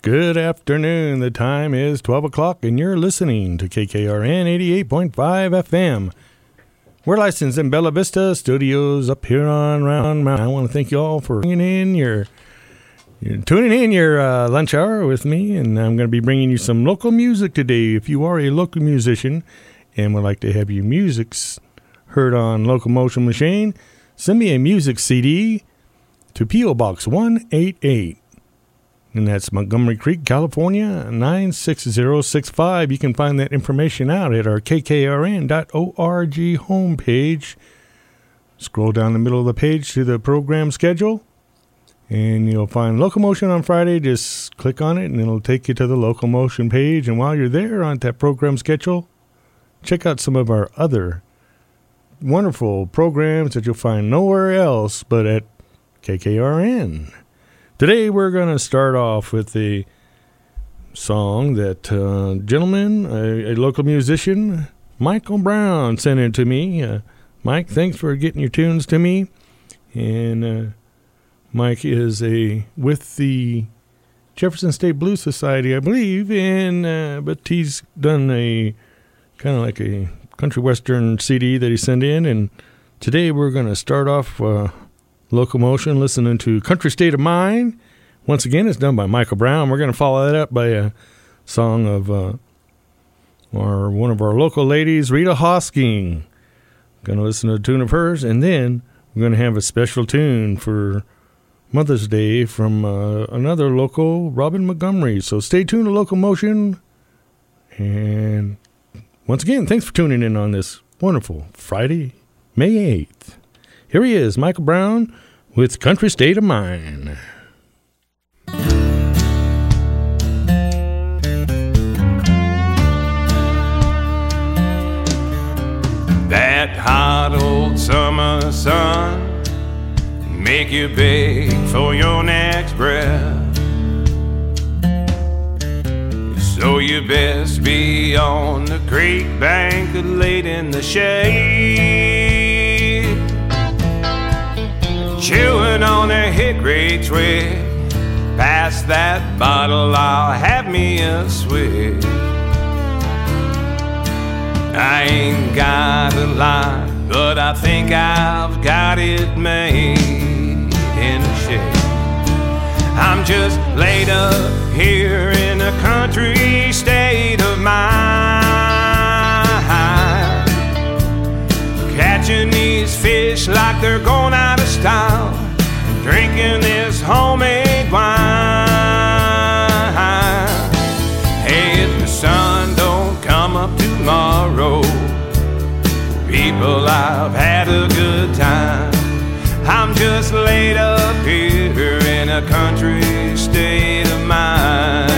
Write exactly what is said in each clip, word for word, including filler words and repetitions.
Good afternoon. The time is twelve o'clock, and you're listening to K K R N eighty-eight point five F M. We're licensed in Bella Vista Studios up here on Round Mountain. I want to thank you all for bringing in your, you're tuning in your uh, lunch hour with me, and I'm going to be bringing you some local music today. If you are a local musician and would like to have your music heard on Locomotion Machine, send me a music C D to P O Box one eighty-eight. And that's Montgomery Creek, California, nine six zero six five. You can find that information out at our K K R N dot org homepage. Scroll down the middle of the page to the program schedule, and you'll find Locomotion on Friday. Just click on it, and it'll take you to the Locomotion page. And while you're there on that program schedule, check out some of our other wonderful programs that you'll find nowhere else but at K K R N. Today we're going to start off with a song that uh, gentleman, a, a local musician, Michael Brown, sent in to me. Uh, Mike, thanks for getting your tunes to me. And uh, Mike is a with the Jefferson State Blues Society, I believe, and uh, but he's done a kind of like a country western C D that he sent in. And today we're going to start off Uh, Locomotion, listening to Country State of Mind. Once again, it's done by Michael Brown. We're going to follow that up by a song of uh, our one of our local ladies, Rita Hosking. Going to listen to a tune of hers, and then we're going to have a special tune for Mother's Day from uh, another local, Robin Montgomery. So stay tuned to Locomotion. And once again, thanks for tuning in on this wonderful Friday, May eighth. Here he is, Michael Brown, with Country State of Mind. That hot old summer sun make you beg for your next breath, so you best be on the creek bank laid in the shade, chewing on a hickory twig. Pass that bottle, I'll have me a swig. I ain't got a lot, but I think I've got it made in a shed. I'm just laid up here in a country state of mind, catching these fish like they're going out of style, drinking this homemade wine. Hey, if the sun don't come up tomorrow, people, I've had a good time. I'm just laid up here in a country state of mind.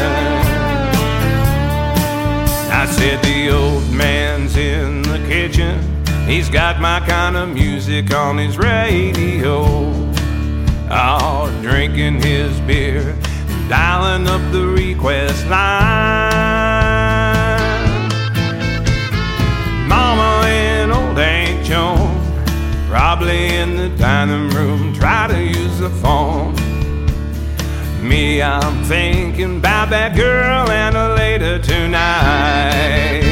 I said the old man's in the kitchen, he's got my kind of music on his radio. Oh, drinking his beer, dialing up the request line. Mama and old Aunt Joan probably in the dining room, try to use the phone. Me, I'm thinking about that girl and her later tonight.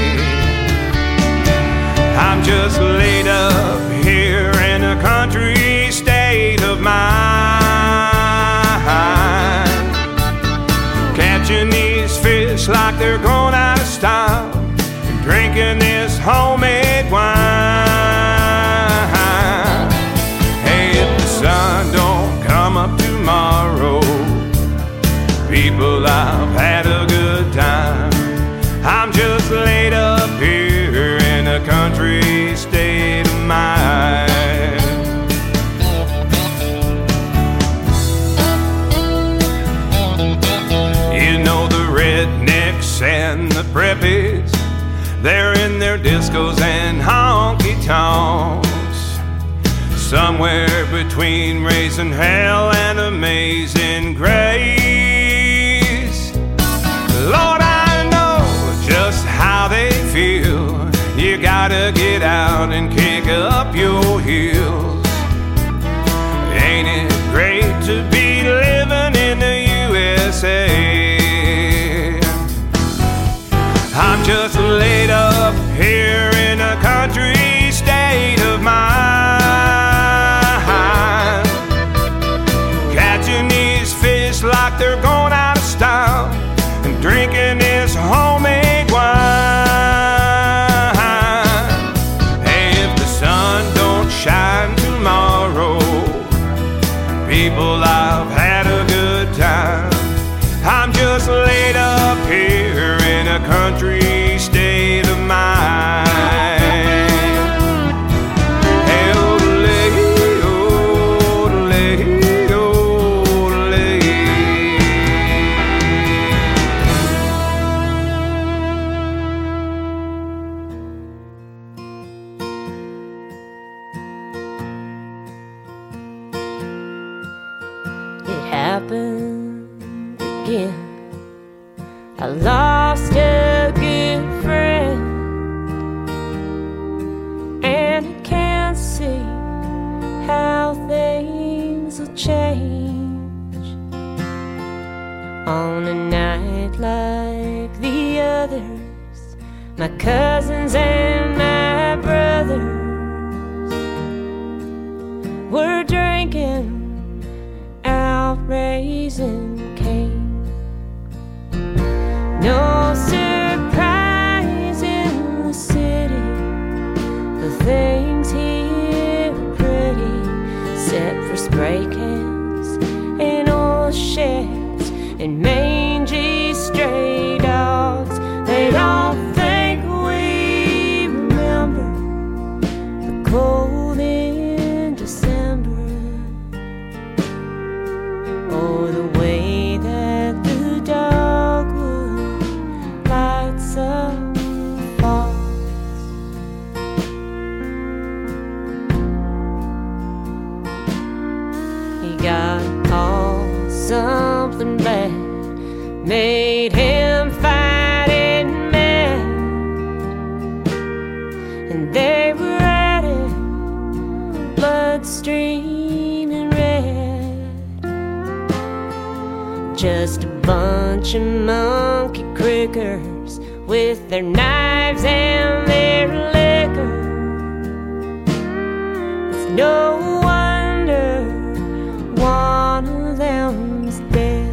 I'm just laid up here in a country state of mind, catching these fish like they're going out of style, drinking this homemade wine. Hey, if the sun don't come up tomorrow, people, I've had a good time. I'm just laid up here in a country state of mind. You know the rednecks and the preppies, they're in their discos and honky-tonks, somewhere between raising hell and amazing grace. Lord, I know just how they feel. You gotta get out and kick up your heels. Ain't it great to be living in the U S A? just laid up here in a country state of mind, catching these fish like they're going out of style and drinking this homemade wine. Hey, if the sun don't shine tomorrow, people, I've had a good time. I'm just laid up here in a country state of mind. Hey, odelay, odelay, odelay. It happened again. I lost a good friend, and I can't see how things will change on a night like the others. My cousins and my brothers were drinking out, raising Cain. No surprise in the city, the things here are pretty, except for spray cans and old sheds and mangy stray dogs. They don't think we remember the cold in December, or the way that the dogwood lights up the falls. He got caught something bad, made him fight it mad, and they were at it, blood streaming red. Just a bunch of monkey crickers with their knives and their liquor. It's no wonder one of them's dead.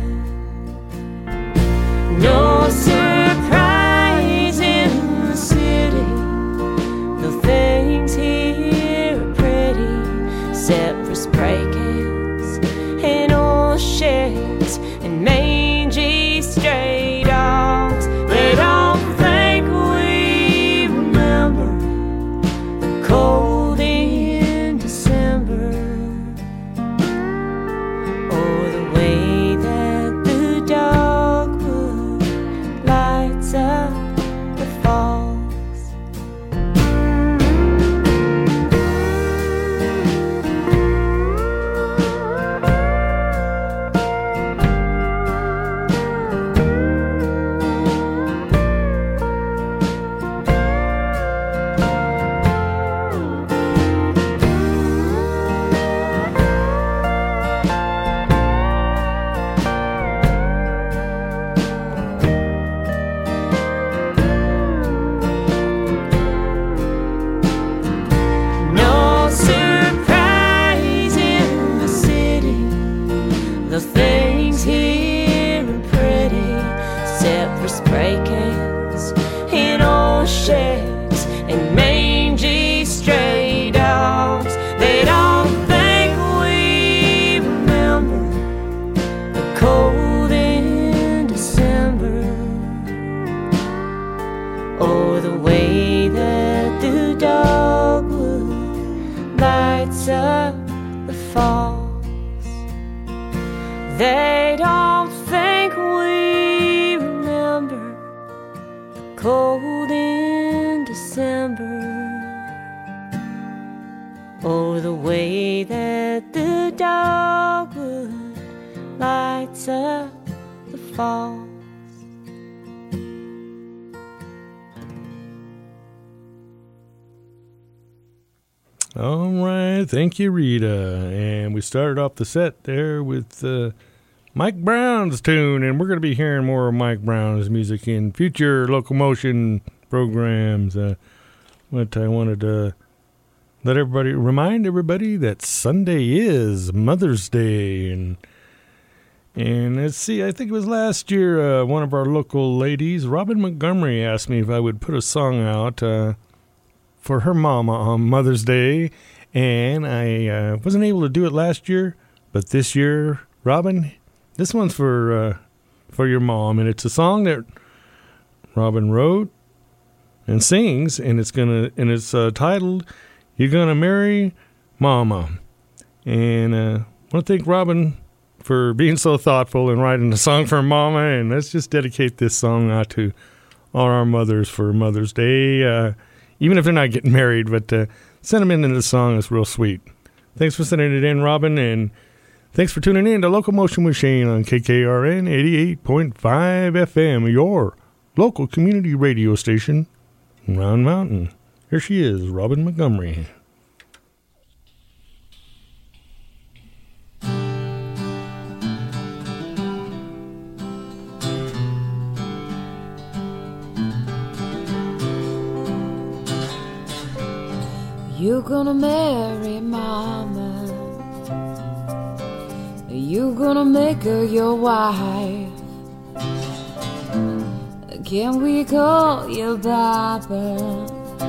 No surprise in the city, the things here are pretty, except for spray cans and old sheds and mangy stray dogs. They don't think we remember the cold in December, or the way that the dogwood lights up the falls. No surprise in the city, the things here are pretty, except for spray cans and old sheds and mangy stray dogs. They don't think we remember the cold in December, or the way that the dogwood lights up the falls. They don't think we remember the cold in December, or the way that the dogwood lights up the falls. All right. Thank you, Rita. And we started off the set there with uh, Mike Brown's tune, and we're going to be hearing more of Mike Brown's music in future Locomotion programs. Uh, but I wanted to let everybody, remind everybody that Sunday is Mother's Day, and and let's see, I think it was last year, uh, one of our local ladies, Robin Montgomery, asked me if I would put a song out uh, for her mama on Mother's Day, and I uh, wasn't able to do it last year, but this year, Robin, this one's for uh, for your mom, and it's a song that Robin wrote and sings, and it's gonna and it's uh, titled "You're Gonna Marry Mama," and uh, I want to thank Robin for being so thoughtful and writing a song for Mama, and let's just dedicate this song out to all our mothers for Mother's Day, uh, even if they're not getting married, but uh, sentiment in the song is real sweet. Thanks for sending it in, Robin, and thanks for tuning in to Locomotion with Shane on K K R N eighty-eight point five F M, your local community radio station, Round Mountain. Here she is, Robin Montgomery. You're gonna marry Mama, you're gonna make her your wife. Can we call you Papa?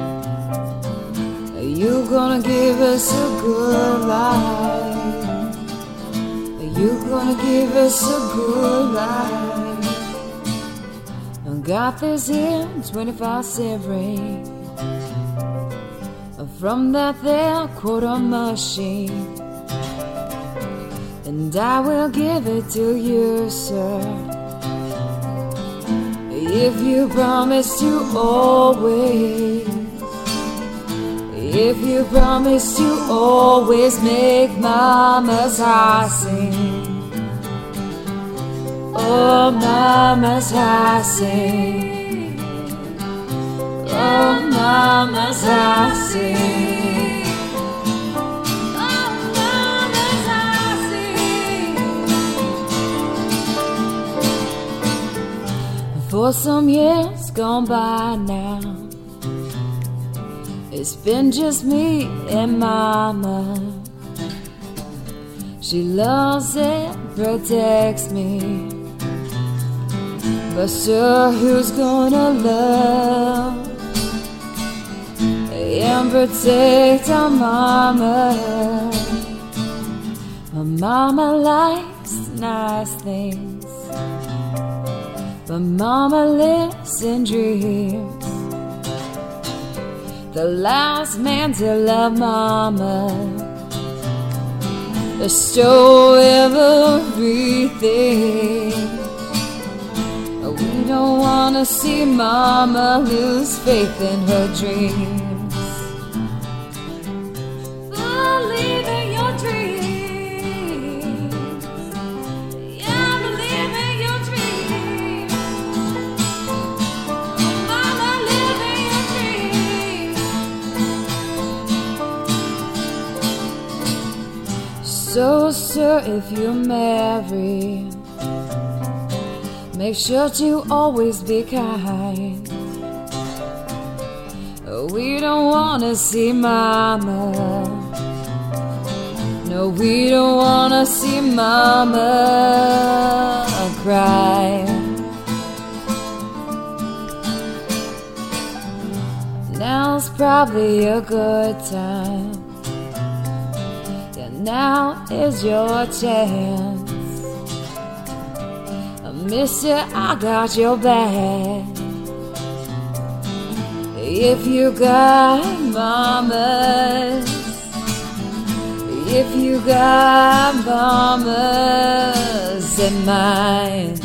You're gonna give us a good life. You're gonna give us a good life. I got this here twenty-five seven from that there quarter machine, and I will give it to you, sir, if you promise to always, if you promise to always make Mama's heart sing. Oh, Mama's heart sing. Oh, Mama's heart sing. Oh, Mama's heart sing. For some years gone by now, it's been just me and Mama. She loves and protects me, but sure, who's gonna love and protect our Mama? My Mama likes nice things, but Mama lives in dreams. The last man to love Mama stole everything. We don't wanna see Mama lose faith in her dreams. Believe in your dreams. Yeah, believe in your dreams. Mama, live in your dreams. So, sir, if you marry, make sure to always be kind. We don't wanna see Mama. No, we don't wanna see Mama cry. Now's probably a good time. Yeah, now is your chance. Mister, I got your back. If you got Mamas, if you got Mamas in mind.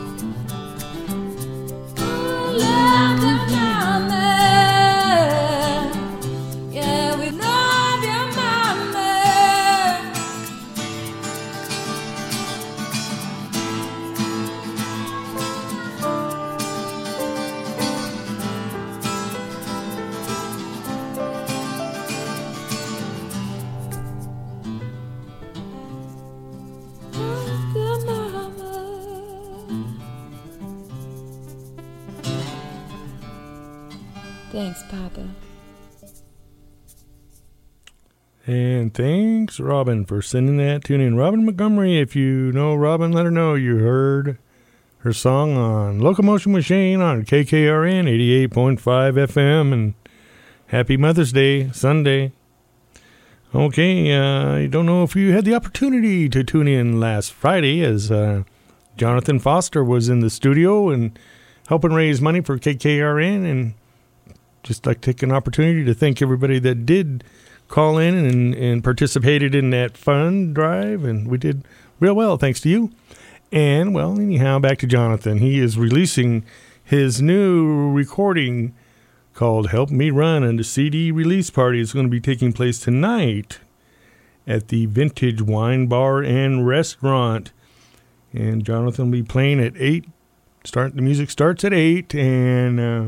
Love the Mama. Yeah, we love your Mama. Good Mama. Thanks, Papa. And thanks, Robin, for sending that tune in. Robin Montgomery, if you know Robin, let her know you heard her song on Locomotion Machine on K K R N eighty-eight point five F M. And happy Mother's Day, Sunday. Okay, uh, I don't know if you had the opportunity to tune in last Friday as uh, Jonathan Foster was in the studio and helping raise money for K K R N. And just like to take an opportunity to thank everybody that did call in and, and participated in that fund drive, and we did real well, thanks to you. And, well, anyhow, back to Jonathan. He is releasing his new recording called Help Me Run, and the C D release party is going to be taking place tonight at the Vintage Wine Bar and Restaurant. And Jonathan will be playing at eight. Start, the music starts at eight, and... Uh,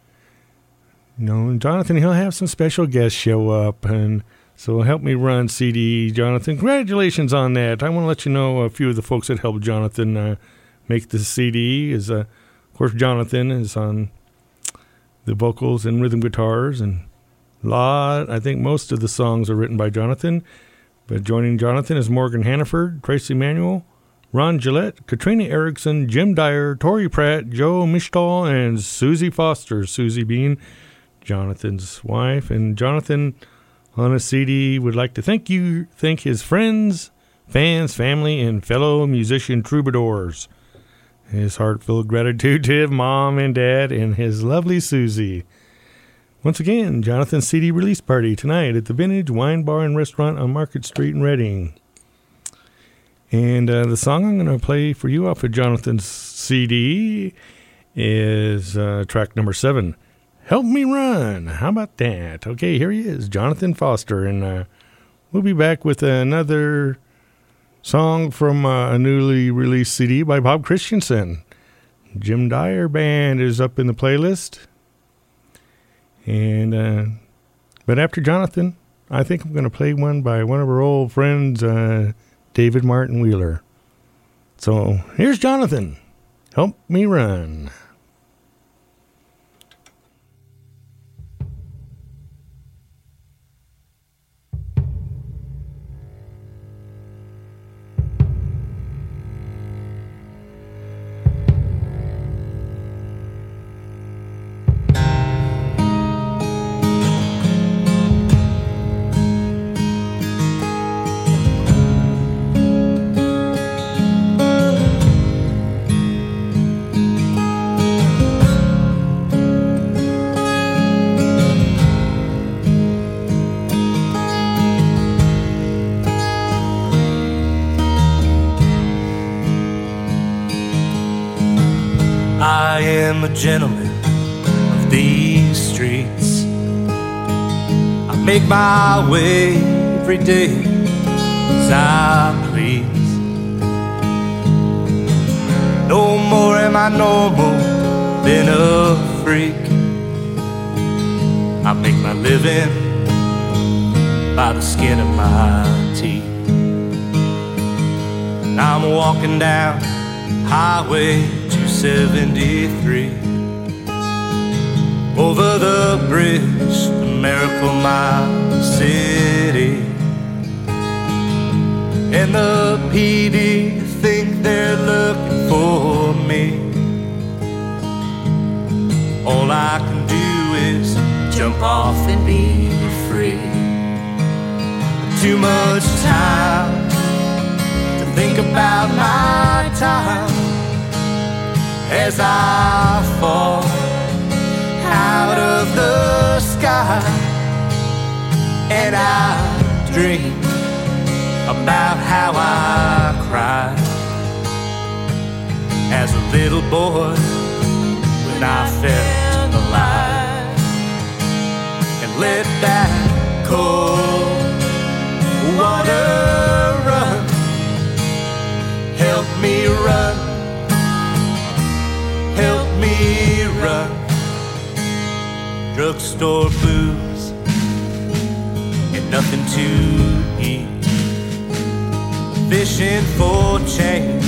You know, Jonathan, he'll have some special guests show up, and so Help Me Run C D. Jonathan, congratulations on that. I want to let you know a few of the folks that helped Jonathan uh, make the C D. Is, uh, of course, Jonathan is on the vocals and rhythm guitars, and a lot, I think most of the songs are written by Jonathan. But joining Jonathan is Morgan Hannaford, Tracy Manuel, Ron Gillette, Katrina Erickson, Jim Dyer, Tori Pratt, Joe Mishtal, and Susie Foster. Susie being Jonathan's wife. And Jonathan on a C D would like to thank you, thank his friends, fans, family, and fellow musician troubadours. His heartfelt gratitude to his mom and dad and his lovely Susie. Once again, Jonathan's C D release party tonight at the Vintage Wine Bar and Restaurant on Market Street in Reading. And uh, the song I'm going to play for you off of Jonathan's C D is uh, track number seven, Help Me Run. How about that? Okay, here he is, Jonathan Foster, and uh, we'll be back with another song from uh, a newly released C D by Bob Christensen. Jim Dyer Band is up in the playlist. And, uh, but after Jonathan, I think I'm going to play one by one of our old friends, uh, David Martin Wheeler. So here's Jonathan, Help Me Run. I am a gentleman of these streets. I make my way every day as I please. No more am I normal than a freak. I make my living by the skin of my teeth. And I'm walking down Highway two seventy-three, over the bridge to Miracle Mile City. And the P D think they're looking for me. All I can do is jump off and be free. Too much time to think about my time as I fall out of the sky. And I dream about how I cried as a little boy when I felt alive, and let that cold water run. Help me run, help me run. Drugstore blues and nothing to eat, fishing for change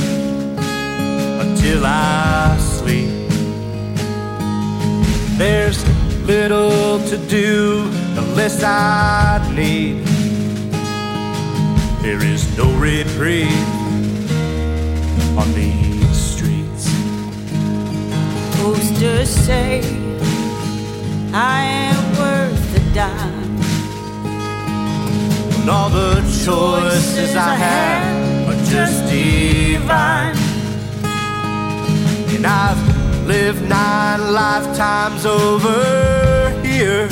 until I sleep. There's little to do, the less I need. There is no reprieve on these streets. Posters say I ain't worth a dime, and all the choices I have are just divine. And I've lived nine lifetimes over here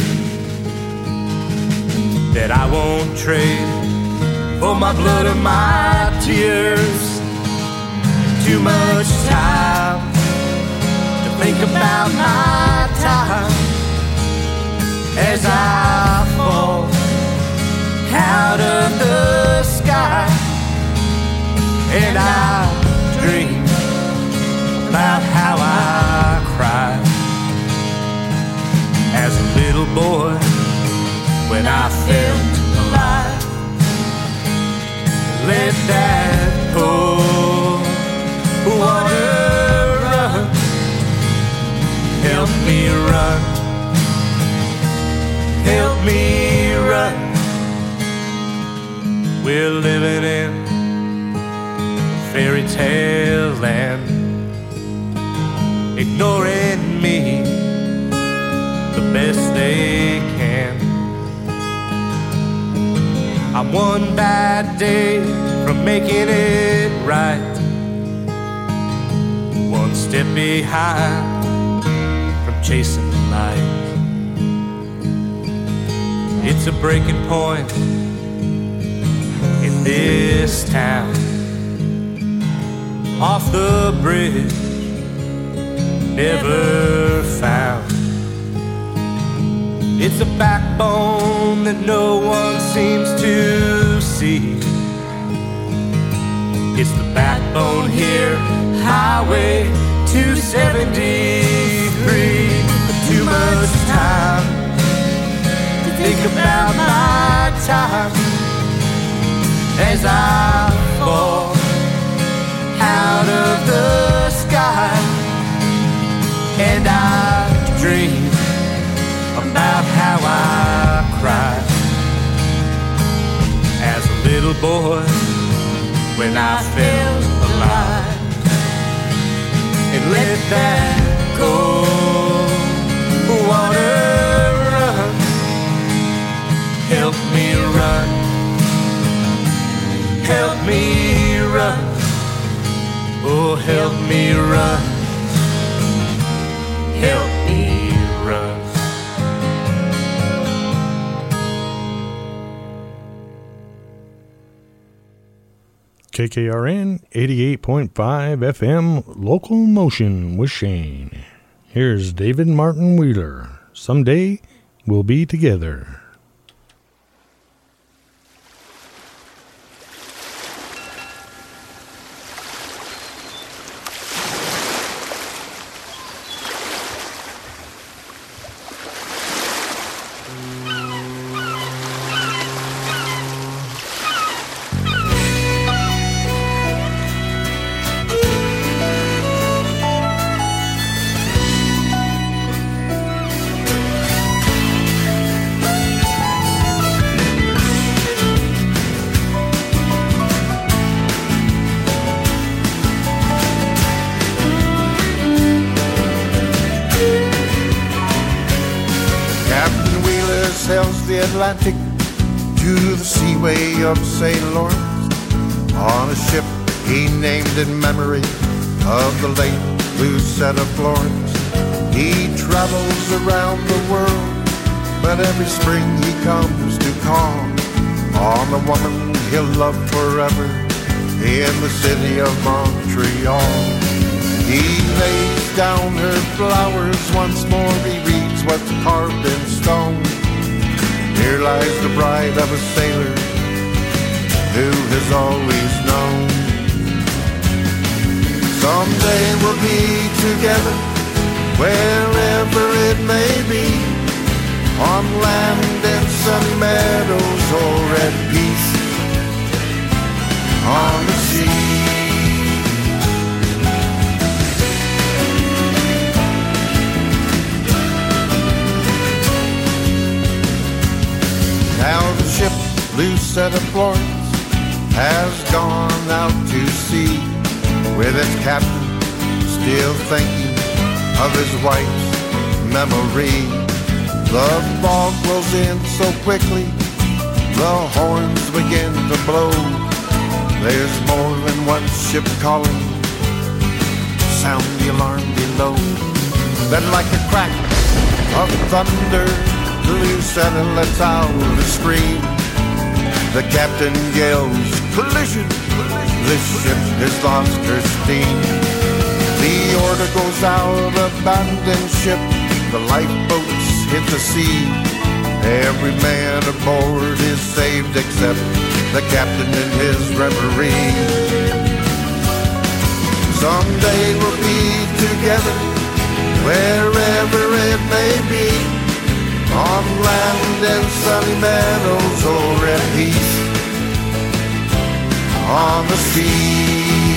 that I won't trade for my blood and my tears. Too much time to think about my time as I fall out of the sky, and I dream about how I cried as a little boy when I felt alive. Let that cold water run, help me run, help me run. We're living in fairy tale land, ignoring me the best they can. I'm one bad day from making it right, one step behind from chasing the light. It's a breaking point in this town, off the bridge, never found. It's a backbone that no one seems to see. It's the backbone here, Highway two seventy-three. But too much time to think about my time as I fall out of the sky, and I dream about how I cried as a little boy when I felt alive. And let that cold water run, help me run, help me run, oh help me run, help me run. K K R N eighty-eight point five F M Local Motion with Shane. Here's David Martin Wheeler. Someday we'll be together. Atlantic to the seaway of Saint Lawrence on a ship he named in memory of the late Lucetta Florence. He travels around the world, but every spring he comes to call on the woman he'll love forever in the city of Montreal. He lays down her flowers once more, he reads what's carved in stone. Here lies the bride of a sailor who has always known. Someday we'll be together, wherever it may be, on land and sunny meadows or at peace on the sea. Lucetta, Florence has gone out to sea with its captain still thinking of his wife's memory. The fog rolls in so quickly, the horns begin to blow. There's more than one ship calling, sound the alarm below. Then like a crack of thunder, the Lucetta lets out a scream. The captain yells, collision, this ship has lost her steam. The order goes out, abandon ship, the lifeboats hit the sea. Every man aboard is saved except the captain and his reverie. Someday we'll be together, wherever it may be, on land and sunny meadows or at peace on the sea.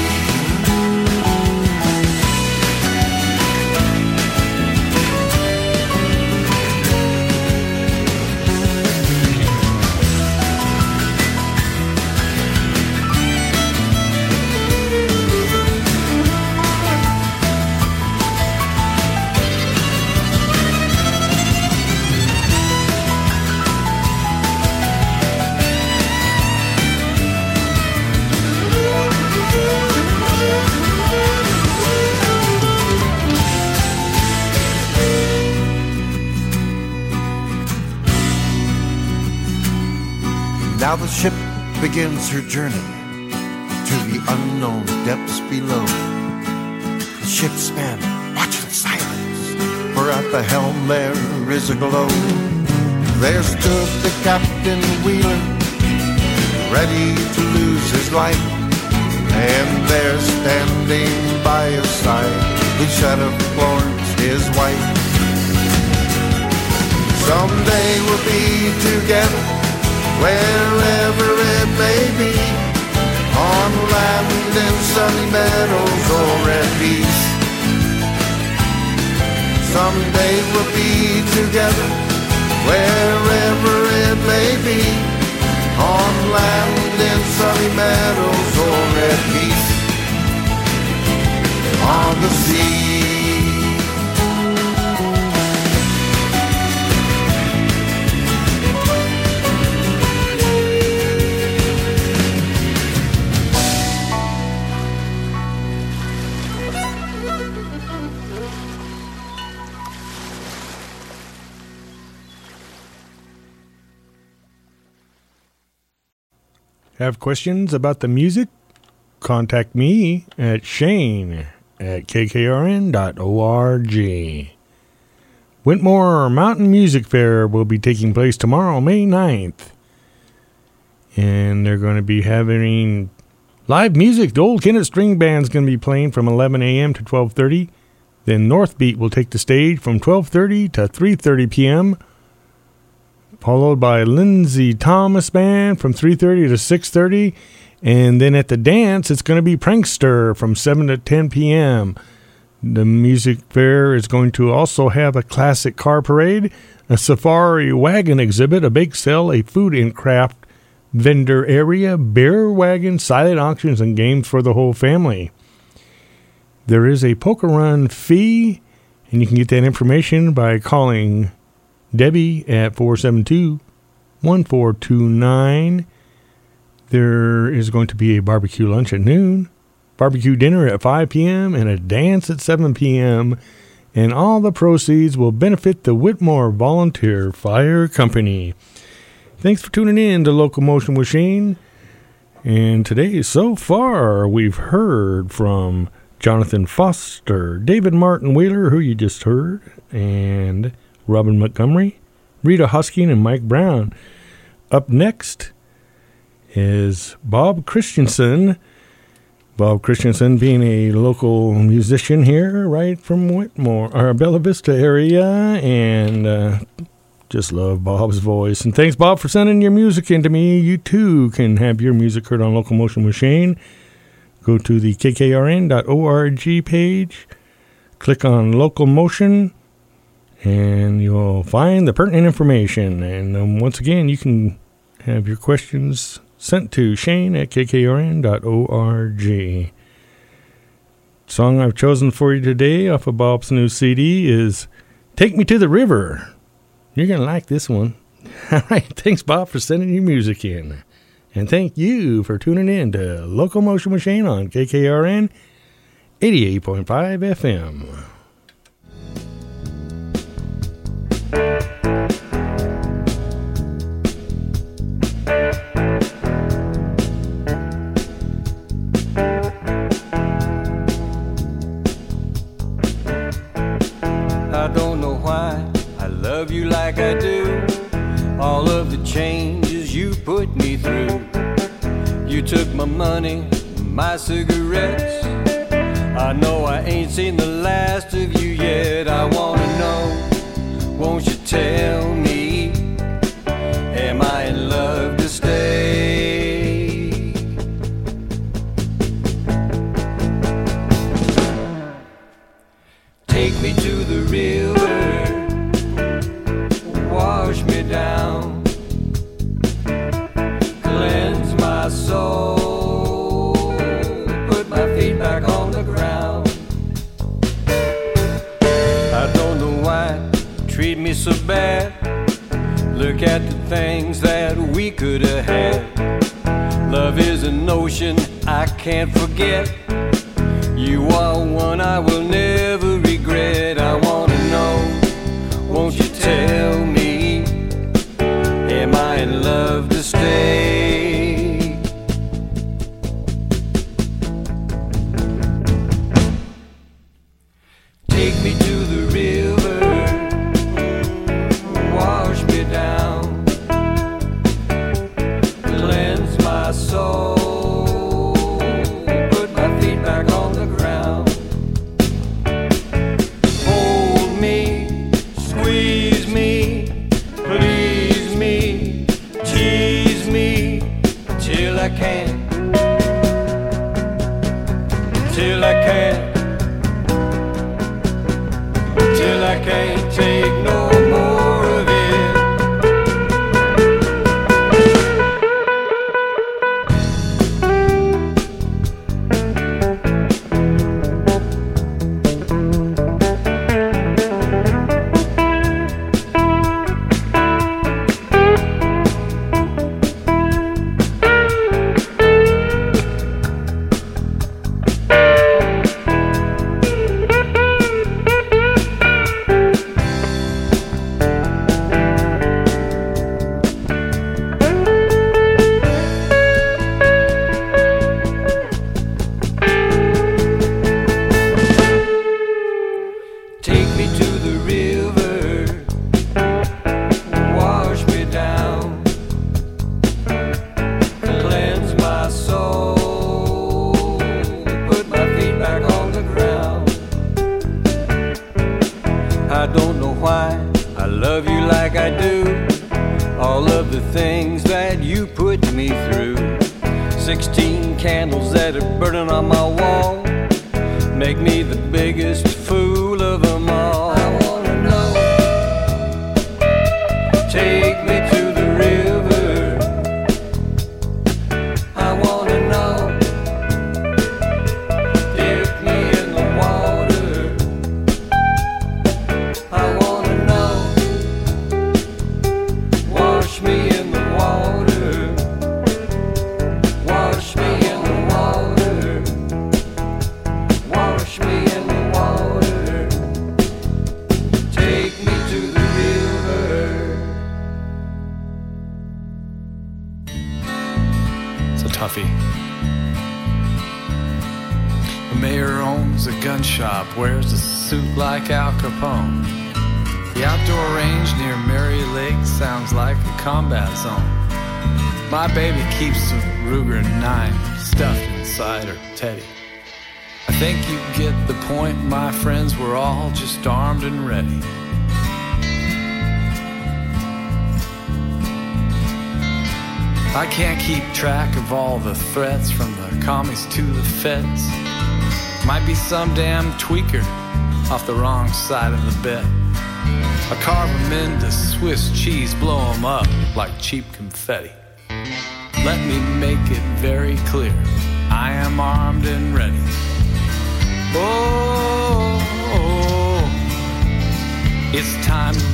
Now the ship begins her journey to the unknown depths below. The ship's men watch in silence, for at the helm there is a glow. There stood the Captain Wheeler, ready to lose his life, and there standing by his side, Lucetta, Florence, his wife. Someday we'll be together, wherever it may be, on land and sunny meadows or at peace. Someday we'll be together, wherever it may be, on land and sunny meadows or at peace on the sea. Have questions about the music? Contact me at Shane at k k r n dot org. Whitmore Mountain Music Fair will be taking place tomorrow, May ninth. And they're going to be having live music. The Old Kennett String Band's going to be playing from eleven a.m. to twelve thirty. Then North Beat will take the stage from twelve thirty to three thirty p.m., followed by Lindsey Thomas Band from three thirty to six thirty. And then at the dance, it's going to be Prankster from seven to ten p.m. The music fair is going to also have a classic car parade, a safari wagon exhibit, a bake sale, a food and craft vendor area, bear wagon, silent auctions, and games for the whole family. There is a poker run fee, and you can get that information by calling Debbie at four seven two, one four two nine. There is going to be a barbecue lunch at noon, barbecue dinner at five p.m., and a dance at seven p.m., and all the proceeds will benefit the Whitmore Volunteer Fire Company. Thanks for tuning in to Locomotion with Shane. And today, so far, we've heard from Jonathan Foster, David Martin Wheeler, who you just heard, and Robin Montgomery, Rita Husking, and Mike Brown. Up next is Bob Christensen. Bob Christensen being a local musician here, right from Whitmore, or Bella Vista area, and uh, just love Bob's voice. And thanks, Bob, for sending your music in to me. You too can have your music heard on Locomotion with Shane. Go to the k k r n dot org page, click on Local Motion, and you'll find the pertinent information. And um, once again, you can have your questions sent to Shane at k k r n dot org. Song I've chosen for you today off of Bob's new C D is Take Me to the River. You're going to like this one. All right, thanks, Bob, for sending your music in. And thank you for tuning in to Locomotion with Shane on K K R N eighty-eight point five F M. I don't know why I love you like I do. All of the changes you put me through. You took my money, my cigarettes. I know I ain't seen the last of you yet. I wanna know, won't you tell me, am I in love to stay? Take me to the river, wash me down, cleanse my soul, put my feet back on the ground. I don't know why you treat me so bad. Look at the things that we could have had. Love is an ocean I can't forget. You are one I will never regret. I wanna know, won't you tell me, am I in love to stay? Take me to the river, wash me down, cleanse my soul, put my feet back on the ground. Hold me, squeeze me, please me, tease me, till I can't, till I can't, till I can't take no more of it. I don't know why I love you like I do. All of the things that you put me through. Sixteen candles that are burning on my wall make me the biggest fool of them all. I wanna know, take me to the river. I wanna know, dip me in the water. I wanna know, wash me in the water. Wash me in the water. Wash me in the water. Take me to the river. It's a toughie. The mayor owns a gun shop, wears a suit like Al Capone. The outdoor range near Mary Lake sounds like a combat zone. My baby keeps a Ruger nine stuffed inside her teddy. I think you get the point, my friends were all just armed and ready. I can't keep track of all the threats from the commies to the feds. Might be some damn tweaker off the wrong side of the bed. I carve them into Swiss cheese, blow them up like cheap confetti. let me make it very clear. I am armed and ready. Oh, it's time to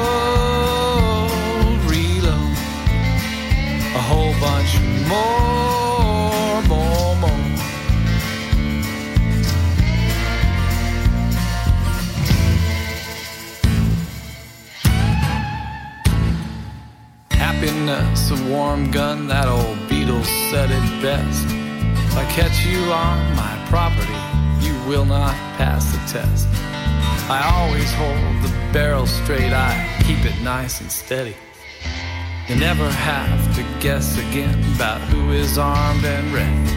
load, reload. A whole bunch more, more, more. Happiness, a warm gun, that old Beatles said it best. If I catch you on my property, you will not pass the test. I always hold the barrel straight, I keep it nice and steady. You never have to guess again about who is armed and ready.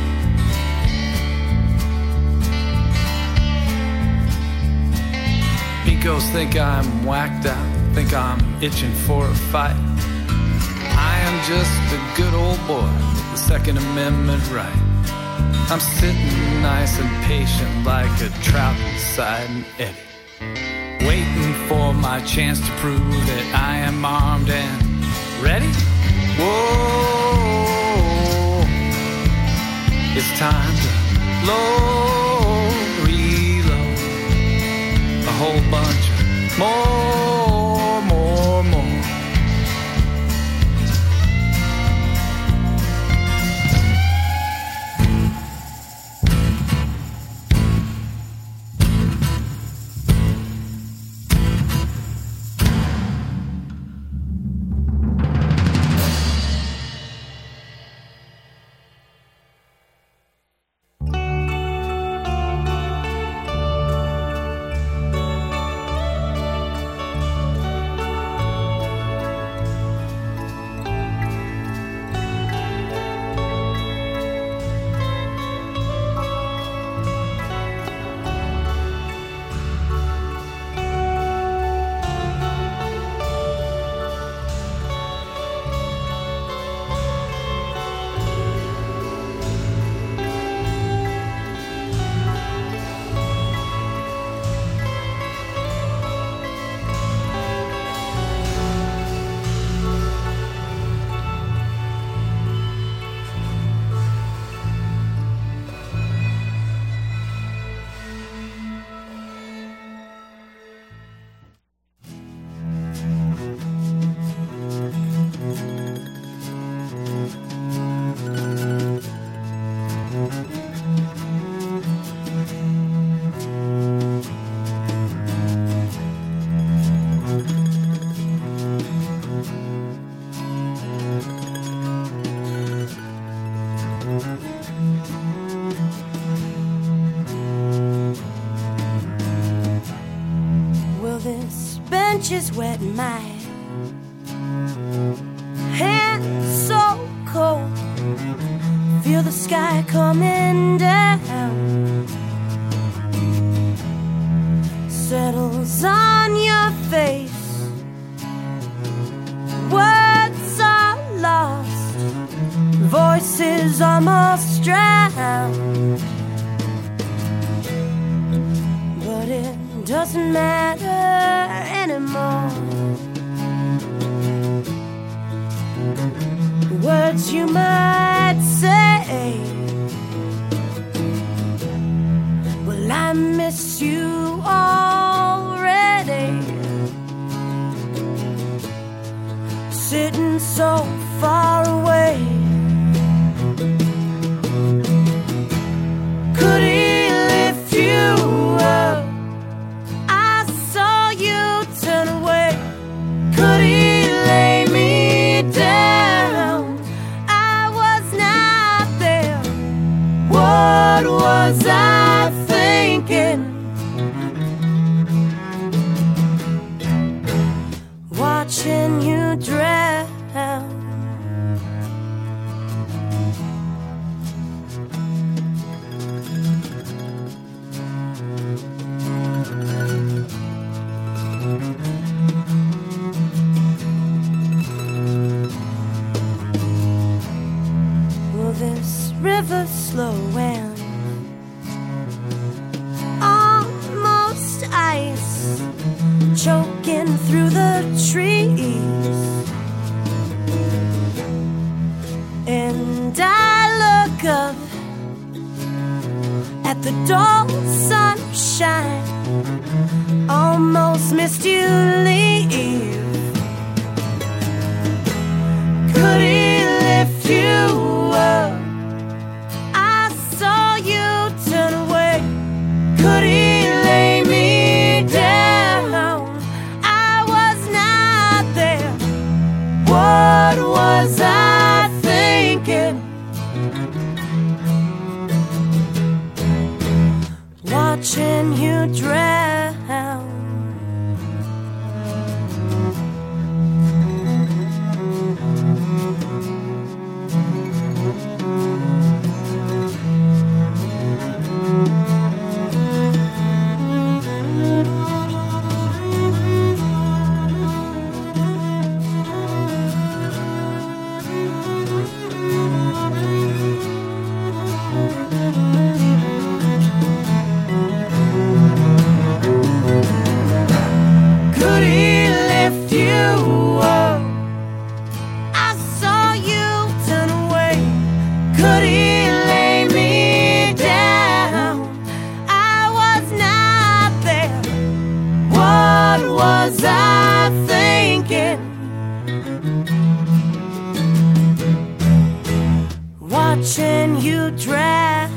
Picos think I'm whacked out, think I'm itching for a fight. I am just a good old boy with the Second Amendment right. I'm sitting nice and patient like a trout beside an eddy, waiting for my chance to prove that I am armed and ready. Whoa, it's time to load, reload. A whole bunch of more, more, more. Is wet in my hands so cold. Feel the sky coming down, settles on your face. Words are lost, voices almost drowned, but it doesn't matter anymore. Words you might say, well, I miss you already, sitting so far away. Could he lift you up? Could he lay me down? I was not there. What was I thinking? Watching you drown. River slowing, almost ice, choking through the trees, and the dull sunshine almost missed you leave. Could he lift you up? I saw you turn away. Could he lay me down? I was not there. What was I thinking? Watching you drown. Watching you drown.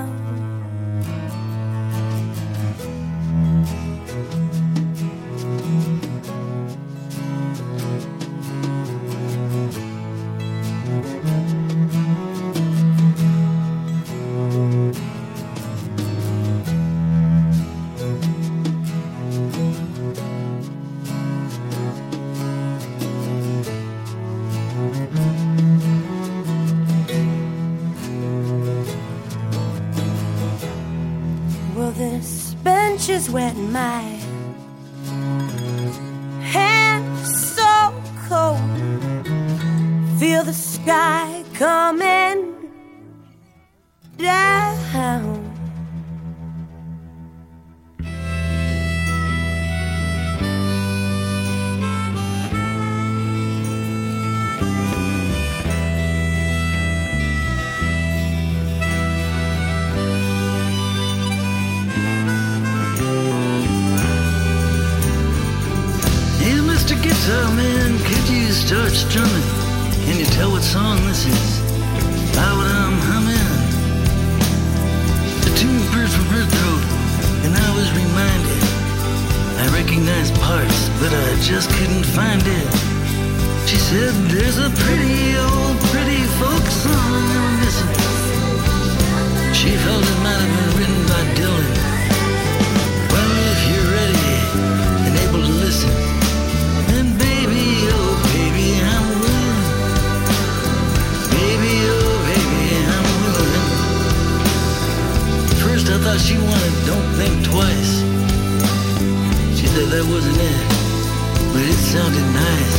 This bench is wet and my hands so cold. Feel the sky coming down. Guitar man, could you start strumming? Can you tell what song this is? How would I'm humming? The tune burst from her throat, and I was reminded. I recognized parts, but I just couldn't find it. She said, there's a pretty old, pretty folk song I'm missing. She felt it might have been written by Dylan. Well, if you're ready and able to listen, I thought she wanted Don't Think Twice. She said that wasn't it, but it sounded nice.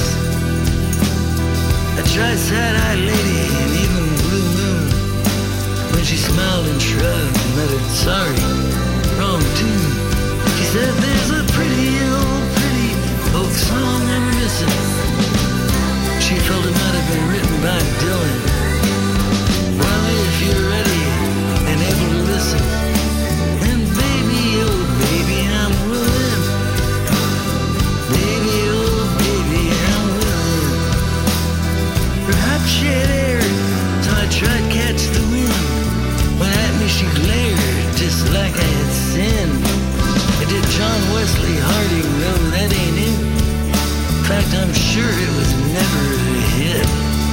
I tried Sad-Eyed Lady and even Blue Moon, when she smiled and shrugged and muttered, sorry, wrong tune. She said there's a pretty old, pretty folk song I'm missing. She felt it might have been written by Dylan. Well, if you're ready and able to listen, she had aired, so I tried catch the wind. When at me she glared, just like I had sinned. I did John Wesley Harding, no, that ain't it. In fact, I'm sure it was never a hit.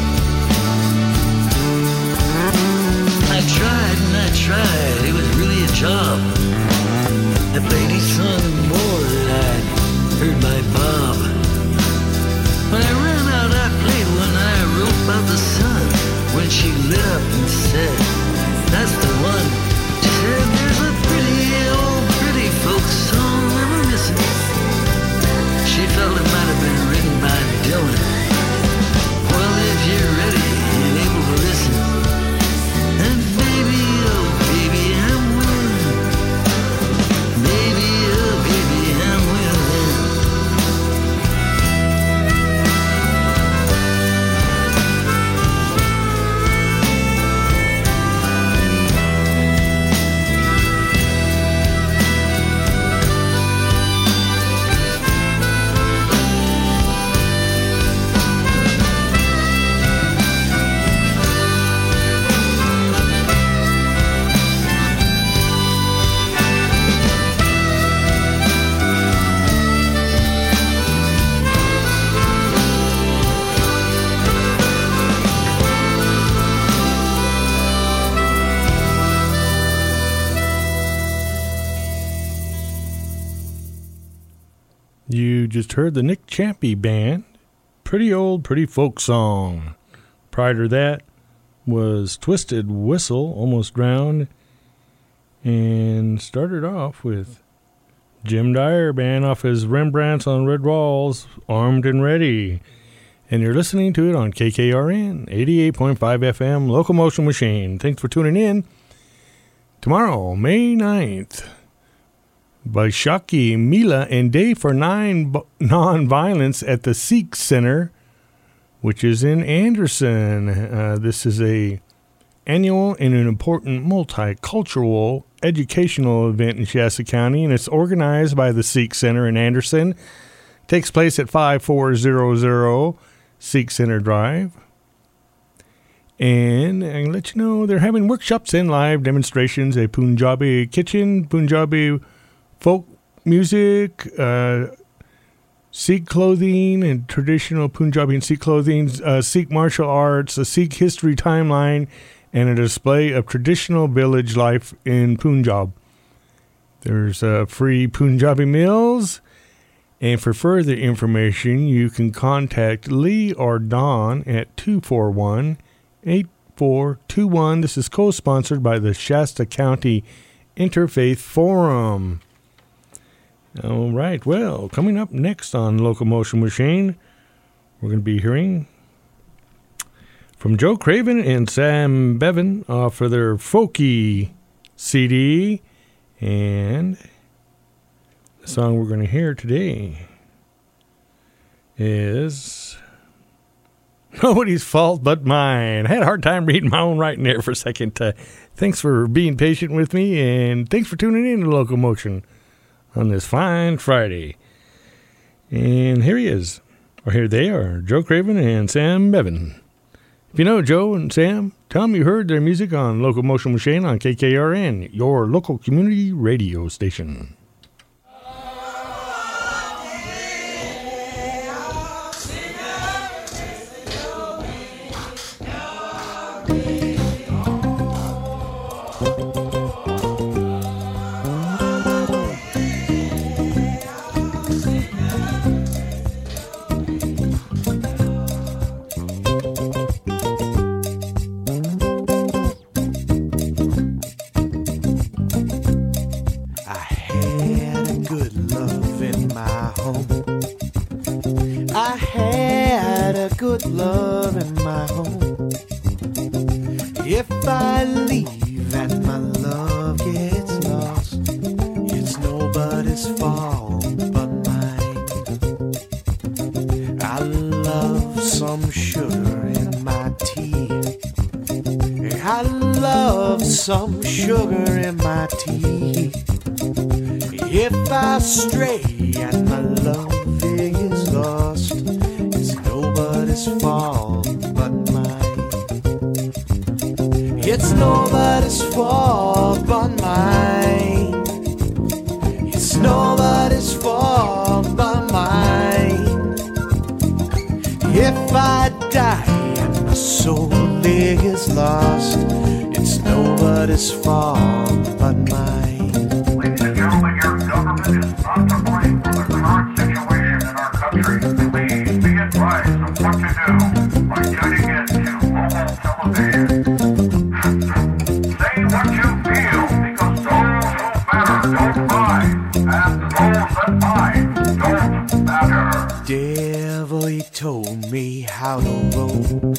I tried and I tried, it was really a job. That lady sung more than I'd heard by Bob. When I ran out, I played one I wrote about the sun. When she lit up and said, that's the one. She said, there's a pretty old, pretty folk song I'm missing. She felt it might have been written by Dylan. Well, if you're ready and able to listen, then baby, oh baby, I'm willing. Baby, oh baby, I'm willing. You just heard the Nick Champy Band, Pretty Old, Pretty Folk Song. Prior to that was Twisted Whistle, Almost Drowned, and started off with Jim Dyer Band off his Rembrandts on Red Walls, Armed and Ready. And you're listening to it on K K R N, eighty-eight point five F M, Locomotion Machine. Thanks for tuning in. Tomorrow, May ninth, Baishaki, Mila, and Day for Nine Non-Violence at the Sikh Center, which is in Anderson. Uh, this is a annual and an important multicultural educational event in Shasta County, and it's organized by the Sikh Center in Anderson. It takes place at five four zero zero Sikh Center Drive. And I can let you know they're having workshops and live demonstrations, a Punjabi kitchen, Punjabi folk music, uh, Sikh clothing and traditional Punjabi and Sikh clothing, uh, Sikh martial arts, a Sikh history timeline, and a display of traditional village life in Punjab. There's uh, free Punjabi meals. And for further information, you can contact Lee or Don at two four one, eight four two one. This is co-sponsored by the Shasta County Interfaith Forum. All right, well, coming up next on Locomotion Machine, we're going to be hearing from Joe Craven and Sam Bevan off of their Folky C D. And the song we're going to hear today is Nobody's Fault But Mine. I had a hard time reading my own writing there for a second. Uh, thanks for being patient with me, and thanks for tuning in to Locomotion on this fine Friday. And here he is, or here they are, Joe Craven and Sam Bevan. If you know Joe and Sam, tell them you heard their music on Locomotion Machine on K K R N, your local community radio station. Love in my home. If I leave and my love gets lost, it's nobody's fault but mine. I love some sugar in my tea. I love some sugar in my tea. If I stray and my love is lost, it's nobody's fault but mine. It's nobody's fault but mine. It's nobody's fault but mine. If I die and my soul is lost, it's nobody's fault but mine. Ladies and gentlemen, your government is not to blame for the current situation in our country. Please be advised of what to do by tuning in to local television. Say what you feel, because those who matter don't mind, and those that mind don't matter. Devil, he told me how to roll.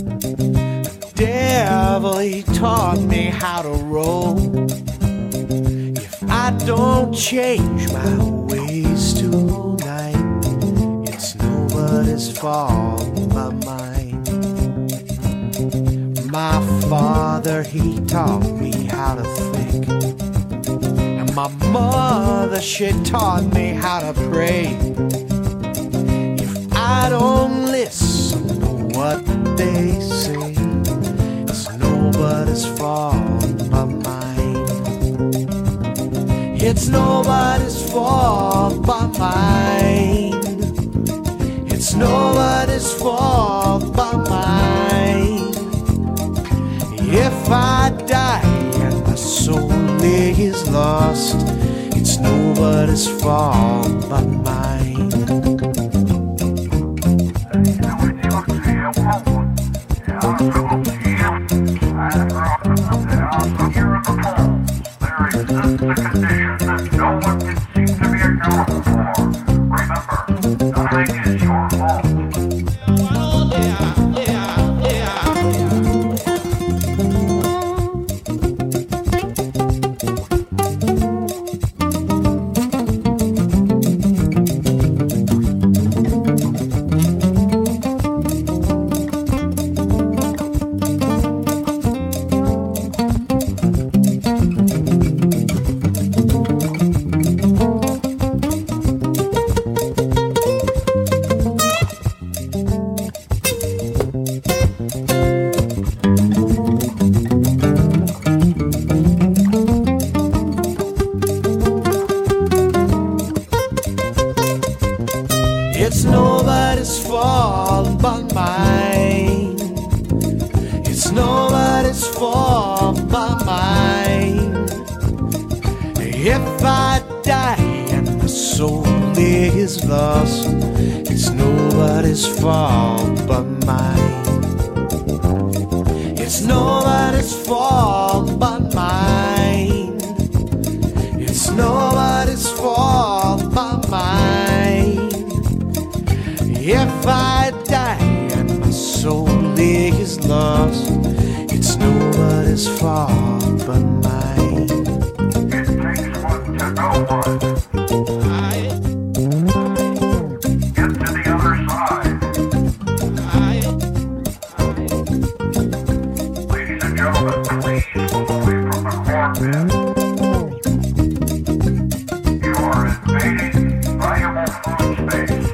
Devil, he taught me how to roll. If I don't change my ways tonight, it's nobody's fault but mine. My father, he taught me how to think, and my mother, she taught me how to pray. If I don't listen to what they say, it's nobody's fault but mine. It's nobody's fault but mine. It's nobody's fault but mine. If I die and my soul is lost, it's nobody's fault but mine. a condition that no one can seem to be accountable for. Remember, nothing is your fault. It's nobody's fault but mine. It's nobody's fault but mine. If I die and my soul is lost, it's nobody's fault but mine. It's nobody's fault but mine. It's nobody's fault but mine. If I die and my soul is lost, it's nobody's fault but mine. It takes one to know one. Get to the other side. Ladies and gentlemen, please move away from the cornbed. You are invading valuable food space.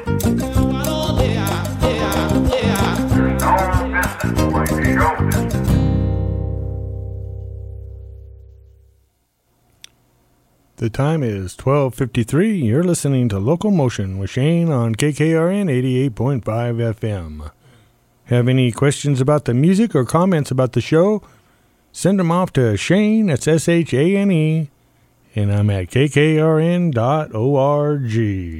The time is twelve fifty-three. You're listening to Local Motion with Shane on K K R N eighty-eight point five F M. Have any questions about the music or comments about the show? Send them off to Shane, that's S H A N E, and I'm at K K R N dot org.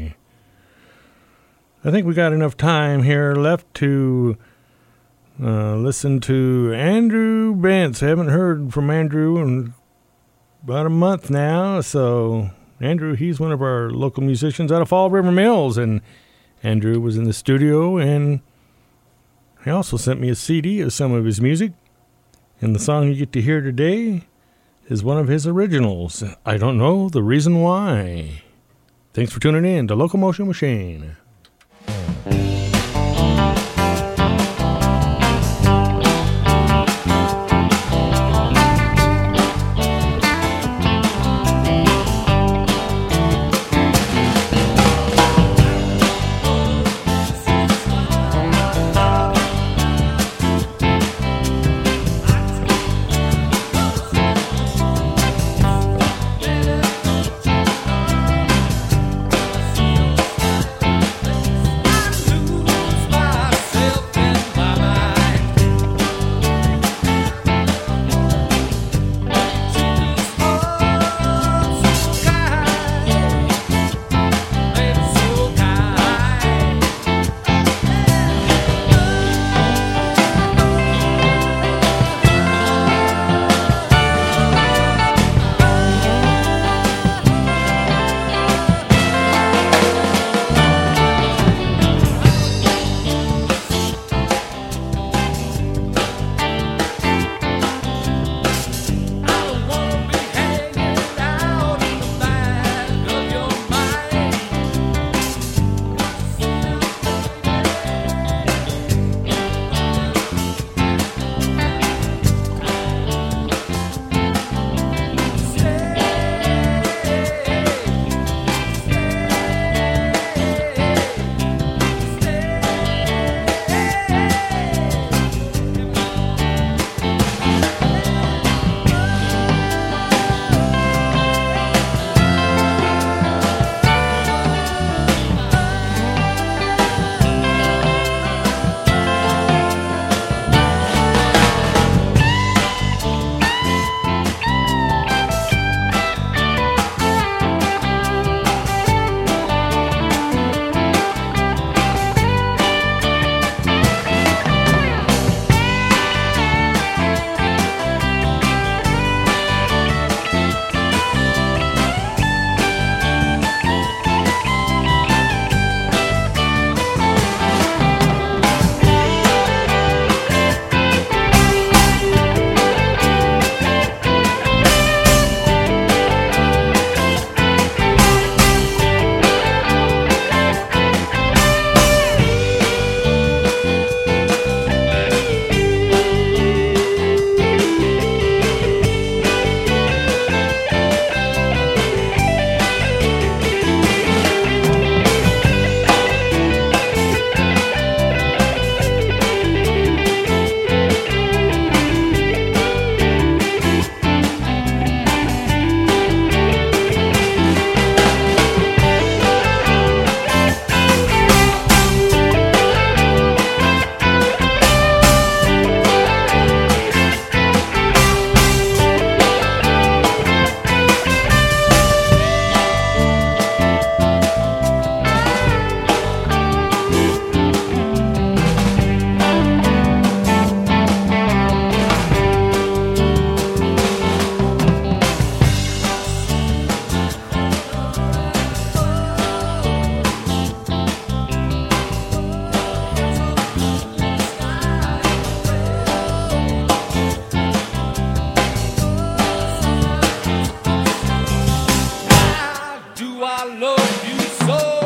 I think we got enough time here left to uh, listen to Andrew Bentz. I haven't heard from Andrew in about a month now. So Andrew, he's one of our local musicians out of Fall River Mills, and Andrew was in the studio, and he also sent me a C D of some of his music. And the song you get to hear today is one of his originals. I Don't Know the Reason Why. Thanks for tuning in to Local Motion with Shane. love you so.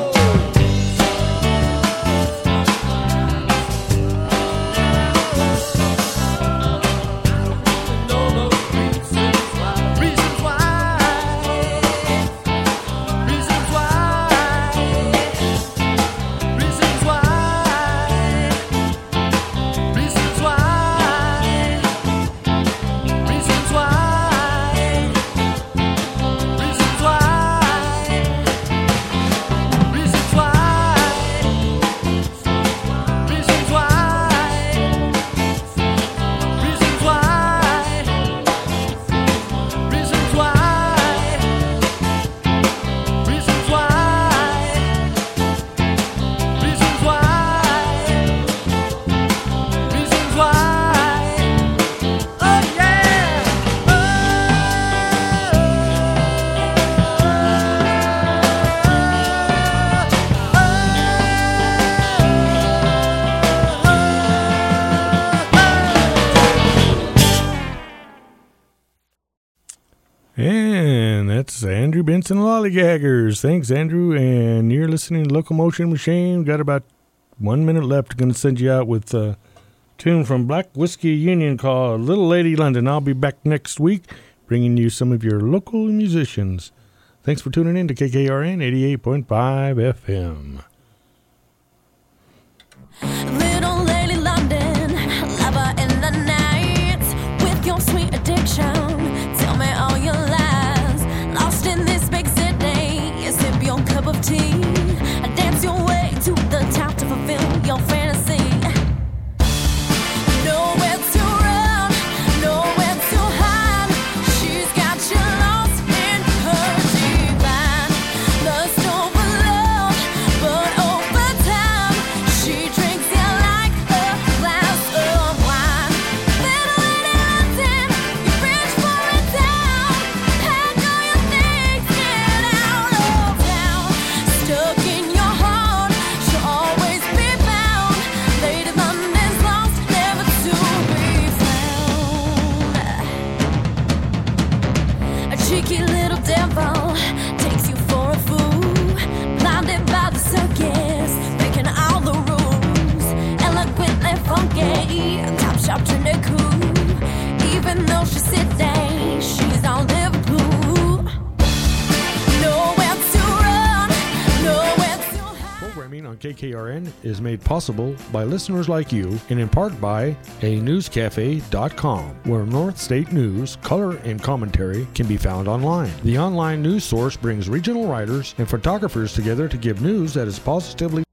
And that's Andrew Benson Lollygaggers. Thanks, Andrew. And you're listening to Locomotion Machine. Got about one minute left. Going to send you out with a tune from Black Whiskey Union called Little Lady London. I'll be back next week bringing you some of your local musicians. Thanks for tuning in to K K R N eighty-eight point five F M. Little lady London, lover in the night, with your sweet addiction, tell me all your lies. Lost in this big city, you sip your cup of tea, dance your way to the top to fulfill your fantasy. Nowhere to run, nowhere to hide, she's got you lost in her divine lust over love, but over time she drinks you like a glass of wine. Little lady London, you reach for it down, pack all your things, get out of town. Stuck in your heart, she'll always be bound. Lady London's lost, never to be found. A cheeky little devil takes you for a fool, blinded by the circus, breaking all the rules. Eloquently funky, top sharp, trendy, cool. Even though she's Sydney, she's on Liverpool. Nowhere to run, nowhere to hide. Programming on K K R N is made possible by listeners like you and in part by a news cafe dot com, where North State news, color, and commentary can be found online. The online news source brings regional writers and photographers together to give news that is positively